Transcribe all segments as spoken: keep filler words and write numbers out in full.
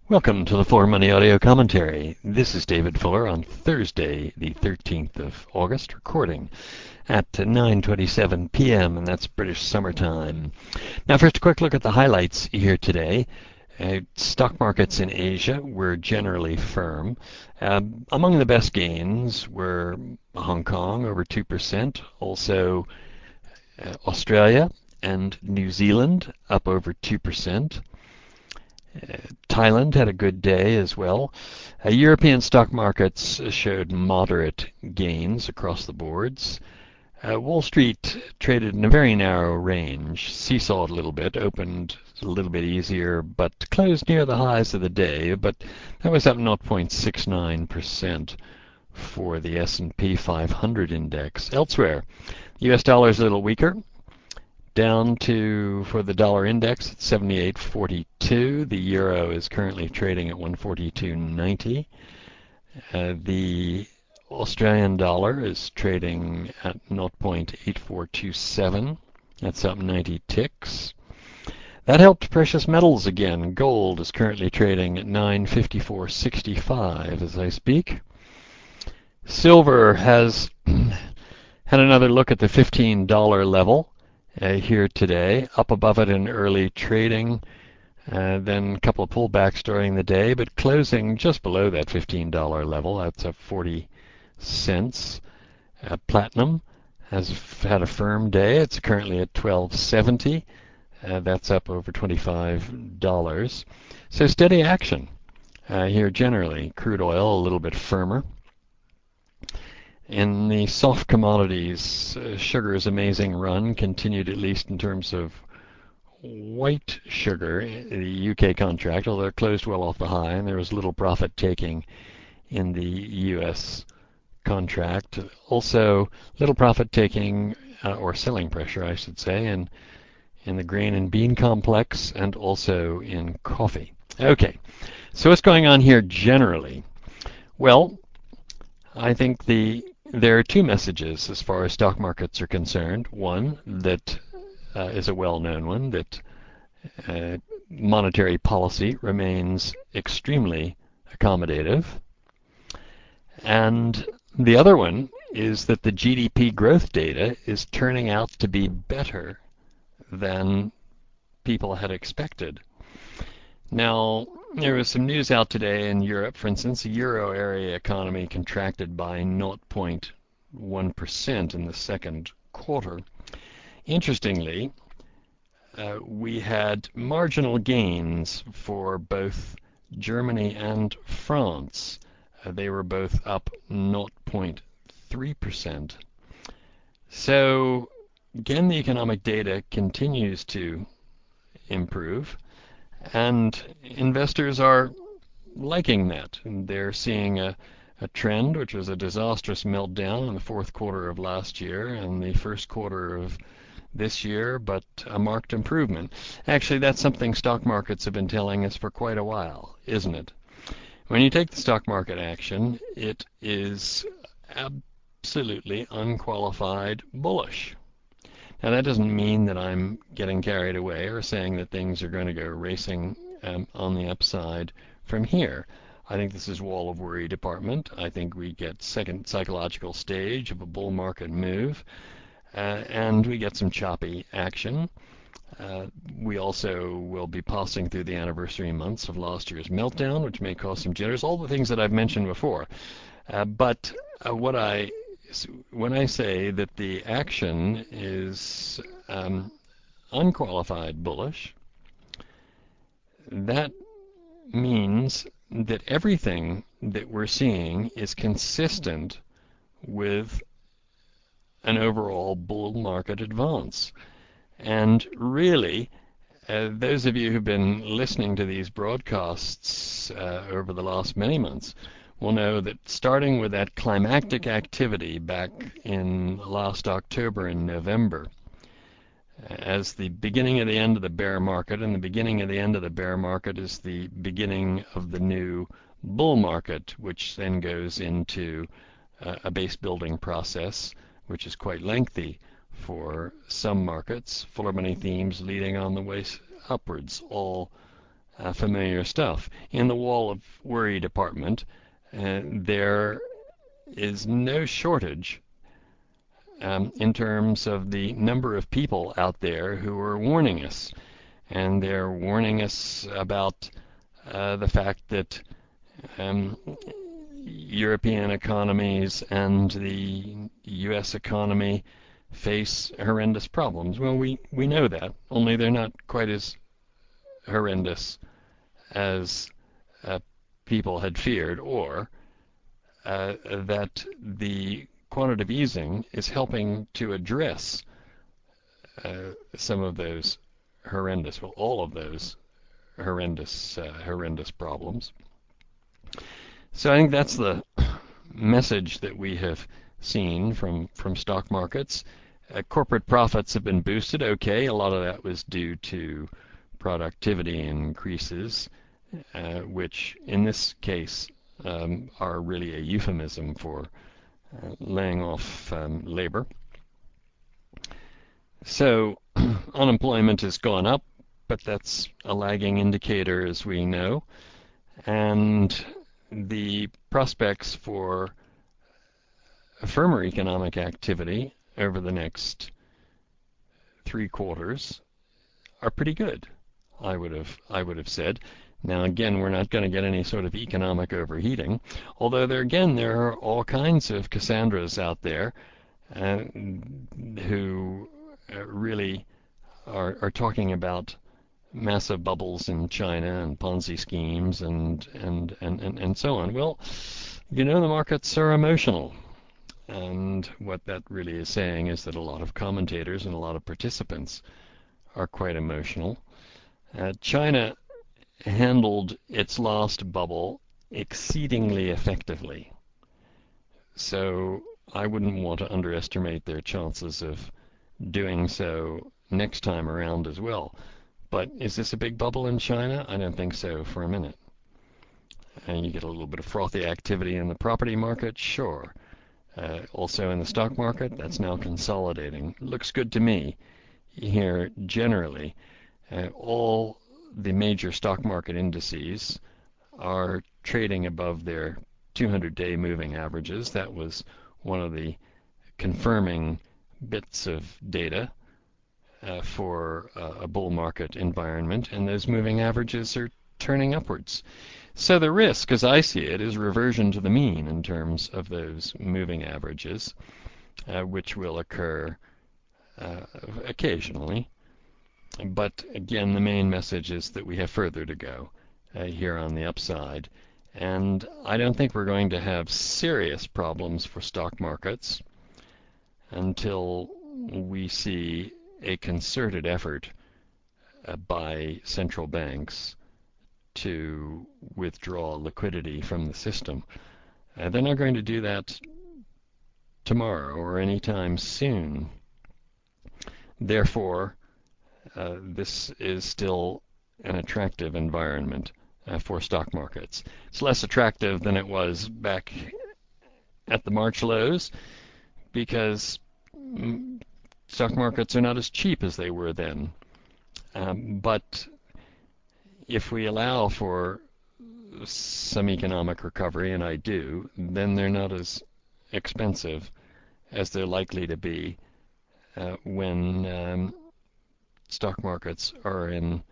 Welcome to the For Money Audio Commentary. This is David Fuller on Thursday, the thirteenth of August, recording at nine twenty-seven p m, and that's British summertime. Now, first, a quick look at the highlights here today. Uh, stock markets in Asia were generally firm. Um, among the best gains were Hong Kong, over two percent, also uh, Australia and New Zealand, up over two percent. Uh, Thailand had a good day as well. Uh, European stock markets showed moderate gains across the boards. Uh, Wall Street traded in a very narrow range, seesawed a little bit, opened a little bit easier, but closed near the highs of the day. But that was up zero point six nine percent for the S and P five hundred index. Elsewhere, the U S dollar is a little weaker, down to, for the dollar index, at seventy-eight forty-two. The euro is currently trading at one forty-two ninety. Uh, the Australian dollar is trading at zero point eight four two seven. That's up ninety ticks. That helped precious metals again. Gold is currently trading at nine fifty-four sixty-five as I speak. Silver has had another look at the fifteen dollar level. Uh, here today, up above it in early trading, uh, then a couple of pullbacks during the day, but closing just below that fifteen dollar level. That's up forty cents. Uh, platinum has f- had a firm day. It's currently at twelve seventy. Uh, that's up over twenty-five dollars. So steady action uh, here generally. Crude oil a little bit firmer. In the soft commodities, uh, sugar's amazing run continued, at least in terms of white sugar, the U K contract, although it closed well off the high, and there was little profit taking in the U S contract. Also, little profit taking, uh, or selling pressure, I should say, in, in the grain and bean complex, and also in coffee. Okay, so what's going on here generally? Well, I think the there are two messages as far as stock markets are concerned. One that uh, is a well-known one, that uh, monetary policy remains extremely accommodative. And the other one is that the G D P growth data is turning out to be better than people had expected. Now, there was some news out today in Europe, for instance. The euro area economy contracted by zero point one percent in the second quarter. Interestingly, uh, we had marginal gains for both Germany and France. Uh, they were both up zero point three percent. So, again, the economic data continues to improve. And investors are liking that. And they're seeing a, a trend, which was a disastrous meltdown in the fourth quarter of last year and the first quarter of this year, but a marked improvement. Actually, that's something stock markets have been telling us for quite a while, isn't it? When you take the stock market action, it is absolutely unqualified bullish. Now, that doesn't mean that I'm getting carried away or saying that things are going to go racing um, on the upside from here. I think this is wall of worry department. I think we get second psychological stage of a bull market move, uh, and we get some choppy action. Uh, we also will be passing through the anniversary months of last year's meltdown, which may cause some jitters, all the things that I've mentioned before. Uh, but uh, what I when I say that the action is um, unqualified bullish, that means that everything that we're seeing is consistent with an overall bull market advance. And really, uh, those of you who've been listening to these broadcasts uh, over the last many months will know that starting with that climactic activity back in last October and November, as the beginning of the end of the bear market, and the beginning of the end of the bear market is the beginning of the new bull market, which then goes into uh, a base building process, which is quite lengthy for some markets. Fuller money themes leading on the way upwards, all uh, familiar stuff. In the wall of worry department, uh, there is no shortage um, in terms of the number of people out there who are warning us. And they're warning us about uh, the fact that um, European economies and the U S economy face horrendous problems. Well, we, we know that, only they're not quite as horrendous as uh, people had feared, or uh, that the quantitative easing is helping to address uh, some of those horrendous, well, all of those horrendous, uh, horrendous problems. So I think that's the message that we have seen from, from stock markets. Uh, corporate profits have been boosted. Okay, a lot of that was due to productivity increases, uh, which in this case um, are really a euphemism for uh, laying off um, labor. So unemployment has gone up, but that's a lagging indicator, as we know. And the prospects for firmer economic activity over the next three quarters are pretty good, I would have I would have said. Now again, we're not going to get any sort of economic overheating, although there again there are all kinds of Cassandras out there uh, who uh, really are, are talking about massive bubbles in China and Ponzi schemes and, and, and, and, and so on. Well, you know, the markets are emotional. And what that really is saying is that a lot of commentators and a lot of participants are quite emotional. Uh, China handled its last bubble exceedingly effectively. So I wouldn't want to underestimate their chances of doing so next time around as well. But is this a big bubble in China? I don't think so for a minute. And you get a little bit of frothy activity in the property market, sure. Uh, also in the stock market, that's now consolidating. Looks good to me here generally. Uh, all the major stock market indices are trading above their two hundred day moving averages. That was one of the confirming bits of data uh, for uh, a bull market environment, and those moving averages are turning upwards. So the risk, as I see it, is reversion to the mean in terms of those moving averages, uh, which will occur uh, occasionally. But again, the main message is that we have further to go uh, here on the upside. And I don't think we're going to have serious problems for stock markets until we see a concerted effort uh, by central banks to withdraw liquidity from the system. Uh, they're not going to do that tomorrow or anytime soon. Therefore, uh, this is still an attractive environment uh, for stock markets. It's less attractive than it was back at the March lows because mm, stock markets are not as cheap as they were then. Um, but if we allow for some economic recovery, and I do, then they're not as expensive as they're likely to be uh, when um, stock markets are in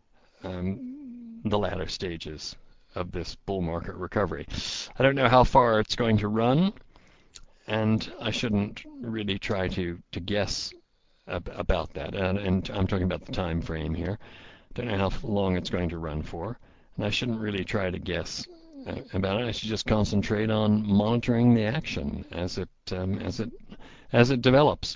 um, the latter stages of this bull market recovery. I don't know how far it's going to run, and I shouldn't really try to, to guess ab- about that. And, and I'm talking about the time frame here. Don't know how long it's going to run for, and I shouldn't really try to guess uh, about it. I should just concentrate on monitoring the action as it um, as it as it develops.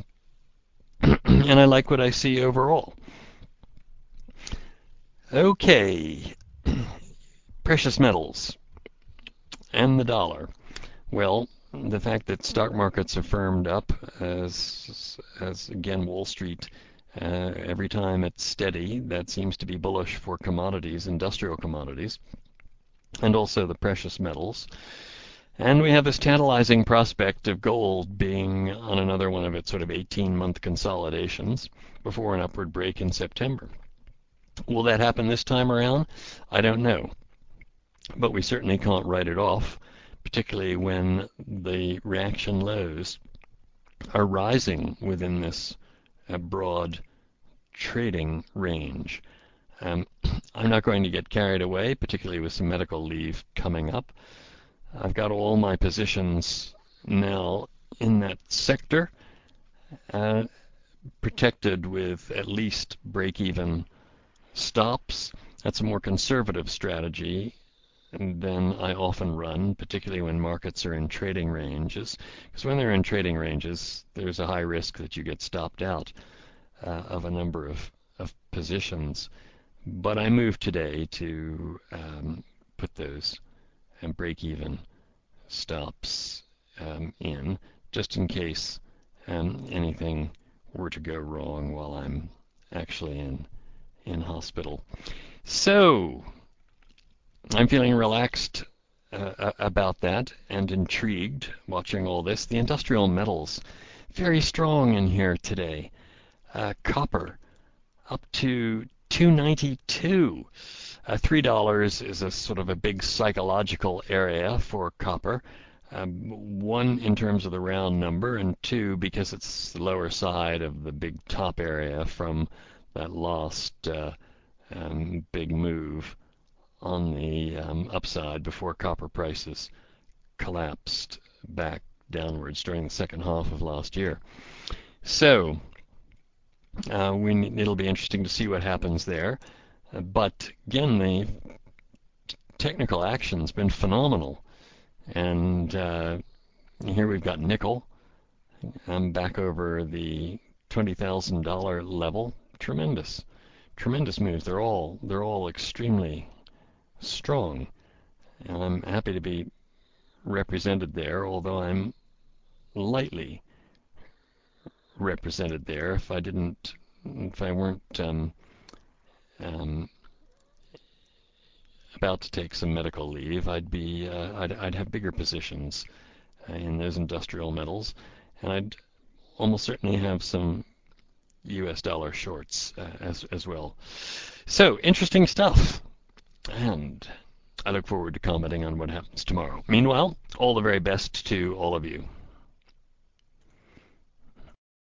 And I like what I see overall. Okay, precious metals and the dollar. Well, the fact that stock markets have firmed up as as again Wall Street uh, every time it's steady, that seems to be bullish for commodities, industrial commodities, and also the precious metals. And we have this tantalizing prospect of gold being on another one of its sort of eighteen-month consolidations before an upward break in September. Will that happen this time around? I don't know. But we certainly can't write it off, particularly when the reaction lows are rising within this uh, broad trading range. Um, I'm not going to get carried away, particularly with some medical leave coming up. I've got all my positions now in that sector, uh, protected with at least break-even stops. That's a more conservative strategy than I often run, particularly when markets are in trading ranges. Because when they're in trading ranges, there's a high risk that you get stopped out uh, of a number of, of positions. But I moved today to um, put those um, break-even stops um, in, just in case um, anything were to go wrong while I'm actually in in hospital. So I'm feeling relaxed uh, about that and intrigued watching all this. The industrial metals very strong in here today. Uh, copper up to two ninety-two. Uh, three dollars is a sort of a big psychological area for copper. Um, one, in terms of the round number, and two, because it's the lower side of the big top area from that last uh, um, big move on the um, upside before copper prices collapsed back downwards during the second half of last year. So uh, we, it'll be interesting to see what happens there. Uh, but again, the technical action's been phenomenal. And uh, here we've got nickel. I'm back over the twenty thousand dollar level. Tremendous, tremendous moves. They're all they're all extremely strong, and I'm happy to be represented there. Although I'm lightly represented there. If I didn't, if I weren't um, um, about to take some medical leave, I'd be uh, I'd, I'd have bigger positions uh, in those industrial metals, and I'd almost certainly have some U S dollar shorts uh, as as well. So interesting stuff, and I look forward to commenting on what happens tomorrow. Meanwhile, all the very best to all of you.